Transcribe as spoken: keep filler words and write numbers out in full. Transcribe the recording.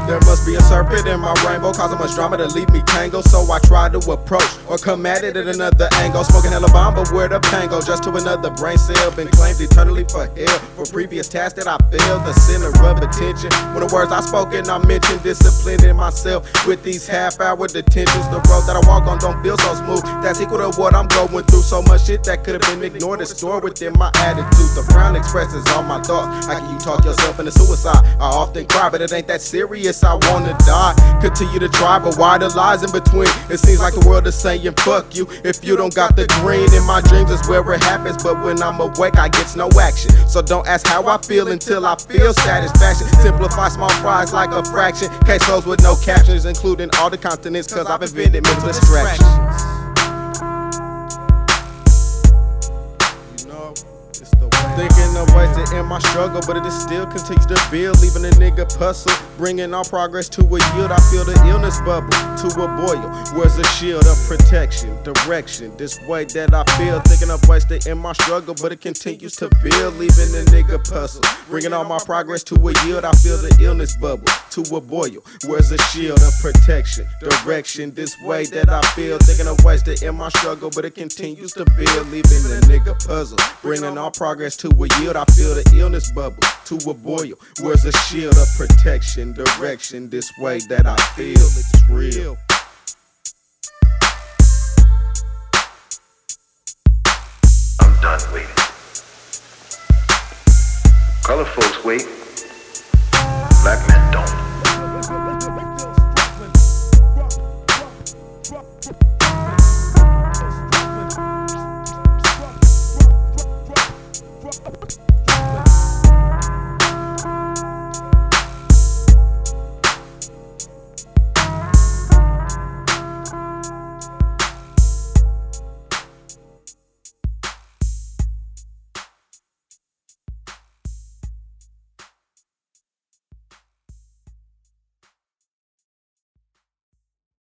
There must be a serpent in my rainbow, causing much drama to leave me tangled. So I try to approach or come at it at another angle. Smoking hella bomb, but where the pain go? Just to another brain cell, been claimed eternally for hell for previous tasks that I failed. The center of attention. When the words I spoken, I mentioned disciplining myself with these half-hour detentions. The road that I walk on don't feel so smooth. That's equal to what I'm going through. So much shit that could have been ignored and stored within my attitude. The frown expresses all my thoughts. How can you talk yourself into suicide? I often cry, but it ain't that serious. I wanna die. Continue to try, but why the lies in between? It seems like the world is saying fuck you if you don't got the green. In my dreams is where it happens, but when I'm awake I get no action. So don't ask how I feel until I feel satisfaction. Simplify small fries like a fraction. Quesos with no captions, including all the continents, cause I've invented mental distractions. Thinking of ways to end my struggle, but it still continues to build, leaving a nigga puzzle, bringing all progress to a yield. I feel the illness bubble to a boil. Where's the shield of protection, direction? This way that I feel, thinking of ways to end my struggle, but it continues to build, leaving a nigga puzzle, bringing all my progress to a yield. I feel the illness bubble to a boil. Where's the shield of protection, direction? This way that I feel, thinking of ways to end my struggle, but it continues to build, leaving a nigga puzzle, bringing all progress to a yield. I feel the illness bubble to a boil. Where's the shield of protection, direction? This way that I feel, it's real. I'm done waiting. Color folks wait. Black men don't.